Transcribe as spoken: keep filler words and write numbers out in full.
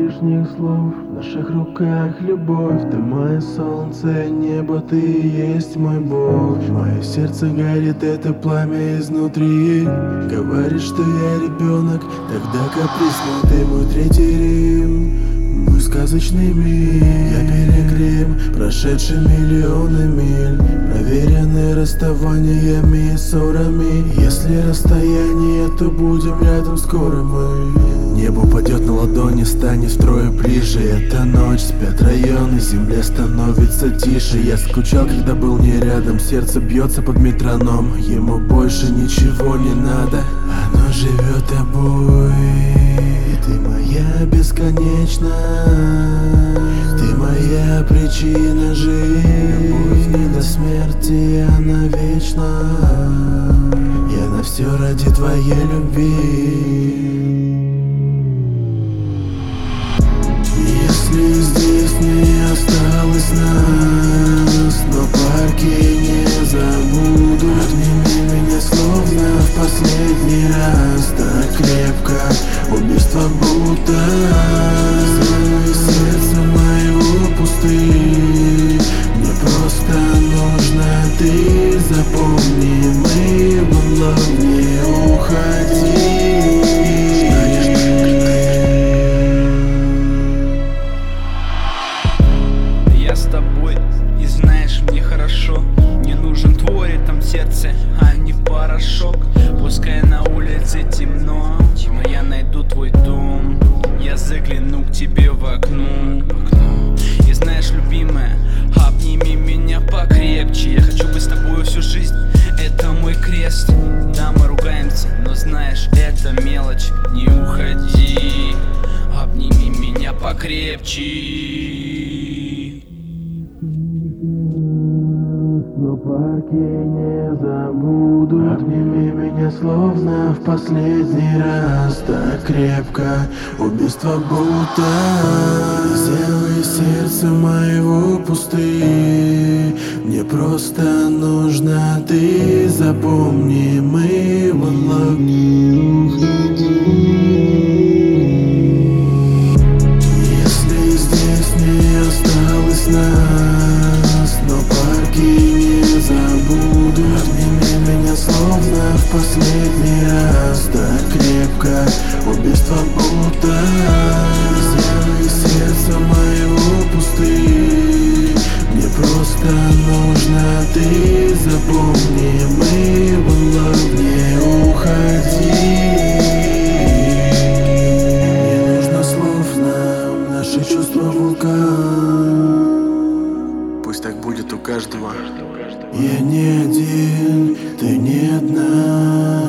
лишних слов. В наших руках любовь. Ты мое солнце, небо, ты есть мой Бог. Мое сердце горит, это пламя изнутри. Говоришь, что я ребенок, тогда капризный. Ты мой третий Рим, мой сказочный мир. Я берег Рим, прошедший миллионы миль, проверенный расставаниями и ссорами. Если расстояние, то будем рядом скоро мы. Небо упадет на ладони, станет втрое ближе. Это ночь, спят районы, земля становится тише. Я скучал, когда был не рядом, сердце бьется под метроном. Ему больше ничего не надо, оно живет тобой. Ты моя бесконечная, ты моя причина жить. Любовь не до смерти, она вечна. Я на все ради твоей любви. Если здесь не осталось нас, но парки не забуду. Обними меня словно в последний раз, так крепко, убийство будто. Сделай сердце моего пустым. Мне просто нужно ты, запомни, мы в love, не уходи. Я с тобой, и знаешь, мне хорошо. Мне нужен твой ритм сердце, а не порошок. Пускай на улице темно, но я найду твой дом. Я загляну к тебе в окно. И знаешь, любимая, обними меня покрепче. Я хочу быть с тобой всю жизнь, это мой крест. Да, мы ругаемся, но знаешь, это мелочь. Не уходи, обними меня покрепче. Но парки не забуду. Обними меня словно в последний раз, так крепко, убийство будто. Сделай сердце моего пустым. Мне просто нужно ты, запомни, мы one love, не уходи. Если здесь не осталось нас, но парки не забуду. Обними меня словно в последний раз, так крепко, убийство будто. Сделай сердце моего пустым. Мне просто нужно ты, запомни, мы one love, не уходи. Не нужно слов нам, наши чувства вулкан. Пусть так будет у каждого. Я не один, ты не одна.